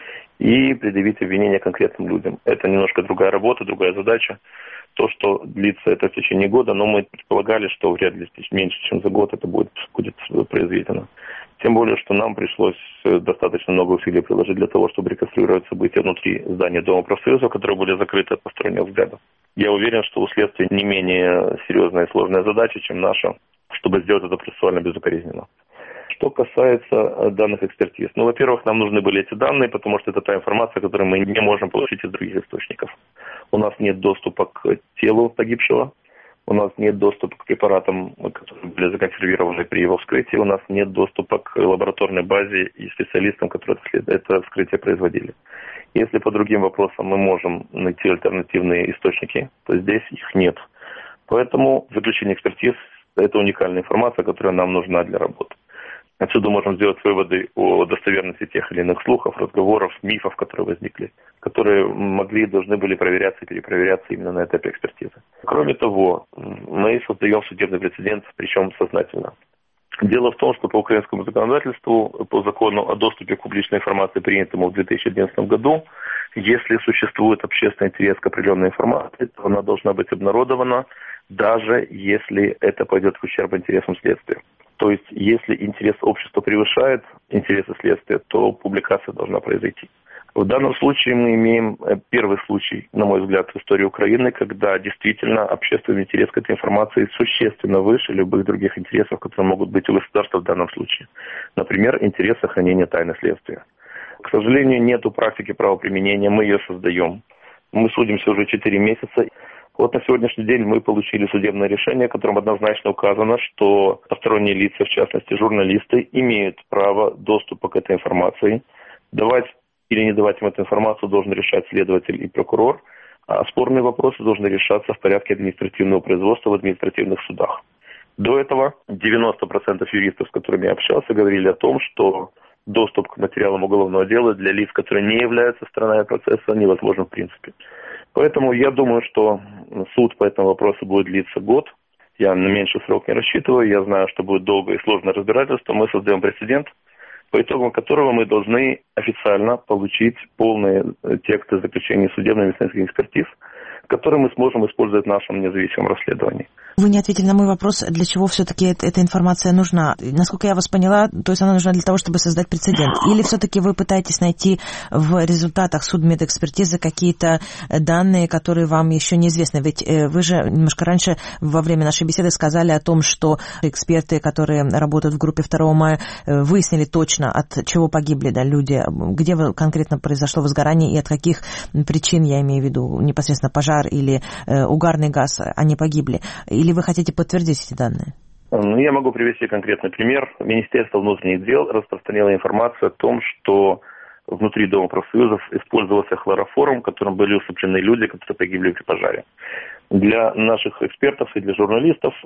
и предъявить обвинение конкретным людям. Это немножко другая работа, другая задача. То, что длится это в течение года, но мы предполагали, что вряд ли меньше, чем за год это будет, будет произведено. Тем более, что нам пришлось достаточно много усилий приложить для того, чтобы реконструировать события внутри здания Дома профсоюзов, которые были закрыты от посторонних взглядов. Я уверен, что у следствия не менее серьезная и сложная задача, чем наша, чтобы сделать это процессуально безукоризненно. Что касается данных экспертиз. Ну, во-первых, нам нужны были эти данные, потому что это та информация, которую мы не можем получить из других источников. У нас нет доступа к телу погибшего, у нас нет доступа к препаратам, которые были законсервированы при его вскрытии, у нас нет доступа к лабораторной базе и специалистам, которые это вскрытие производили. Если по другим вопросам мы можем найти альтернативные источники, то здесь их нет. Поэтому заключение экспертиз – это уникальная информация, которая нам нужна для работы. Отсюда можем сделать выводы о достоверности тех или иных слухов, разговоров, мифов, которые возникли, которые могли и должны были проверяться и перепроверяться именно на этапе экспертизы. Кроме того, мы создаем судебный прецедент, причем сознательно. Дело в том, что по украинскому законодательству, по закону о доступе к публичной информации, принятому в две тысячи одиннадцатом году, если существует общественный интерес к определенной информации, то она должна быть обнародована, даже если это пойдет в ущерб интересам следствия. То есть, если интерес общества превышает интересы следствия, то публикация должна произойти. В данном случае мы имеем первый случай, на мой взгляд, в истории Украины, когда действительно общественный интерес к этой информации существенно выше любых других интересов, которые могут быть у государства в данном случае. Например, интерес сохранения тайны следствия. К сожалению, нету практики правоприменения, мы ее создаем. Мы судимся уже четыре месяца. Вот на сегодняшний день мы получили судебное решение, в котором однозначно указано, что посторонние лица, в частности журналисты, имеют право доступа к этой информации. Давать или не давать им эту информацию должен решать следователь и прокурор, а спорные вопросы должны решаться в порядке административного производства в административных судах. До этого девяносто процентов юристов, с которыми я общался, говорили о том, что доступ к материалам уголовного дела для лиц, которые не являются сторонами процесса, невозможен в принципе. Поэтому я думаю, что суд по этому вопросу будет длиться год. Я на меньший срок не рассчитываю. Я знаю, что будет долгое и сложное разбирательство. Мы создаем прецедент, по итогам которого мы должны официально получить полные тексты заключений судебно-медицинских экспертиз, которые мы сможем использовать в нашем независимом расследовании. Вы не ответили на мой вопрос, для чего все-таки эта, эта информация нужна. Насколько я вас поняла, то есть она нужна для того, чтобы создать прецедент. Или все-таки вы пытаетесь найти в результатах судмедэкспертизы какие-то данные, которые вам еще неизвестны? Ведь вы же немножко раньше во время нашей беседы сказали о том, что эксперты, которые работают в группе второго мая, выяснили точно, от чего погибли да, люди, где конкретно произошло возгорание и от каких причин, я имею в виду непосредственно пожар или угарный газ, они погибли. Или вы хотите подтвердить эти данные? Ну, я могу привести конкретный пример. Министерство внутренних дел распространило информацию о том, что внутри Дома профсоюзов использовался хлороформ, которым были усыплены люди, которые погибли при пожаре. Для наших экспертов и для журналистов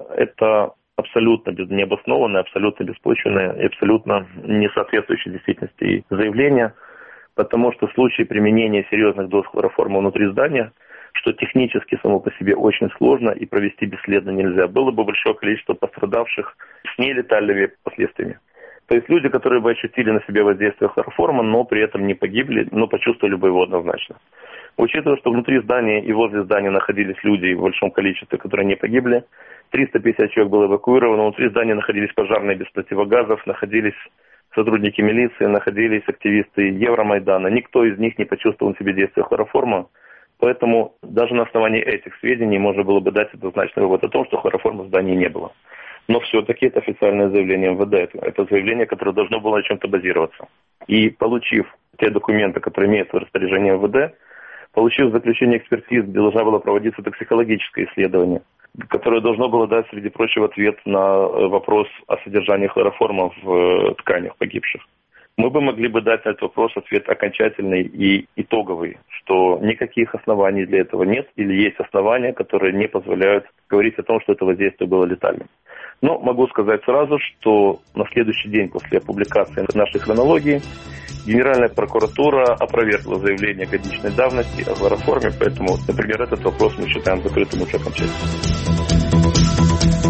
это абсолютно необоснованное, абсолютно беспочвенное и абсолютно не соответствующее действительности заявление, потому что в случае применения серьезных доз хлороформа внутри здания, что технически само по себе очень сложно и провести бесследно нельзя. Было бы большое количество пострадавших с нелетальными последствиями. То есть люди, которые бы ощутили на себе воздействие хлороформа, но при этом не погибли, но почувствовали бы его однозначно. Учитывая, что внутри здания и возле здания находились люди в большом количестве, которые не погибли, триста пятьдесят человек было эвакуировано, внутри здания находились пожарные без противогазов, находились сотрудники милиции, находились активисты Евромайдана. Никто из них не почувствовал на себе действие хлороформа, поэтому даже на основании этих сведений можно было бы дать однозначный вывод о том, что хлороформа в здании не было. Но все-таки это официальное заявление эм вэ дэ. Это заявление, которое должно было на чем-то базироваться. И получив те документы, которые имеются в распоряжении эм вэ дэ, получив заключение экспертиз, где должна была проводиться токсикологическое исследование, которое должно было дать, среди прочего, ответ на вопрос о содержании хлороформа в тканях погибших, мы бы могли бы дать на этот вопрос ответ окончательный и итоговый, что никаких оснований для этого нет или есть основания, которые не позволяют говорить о том, что это воздействие было летальным. Но могу сказать сразу, что на следующий день после публикации нашей хронологии Генеральная прокуратура опровергла заявление годичной давности о хлороформе, поэтому, например, этот вопрос мы считаем закрытым уже окончательно.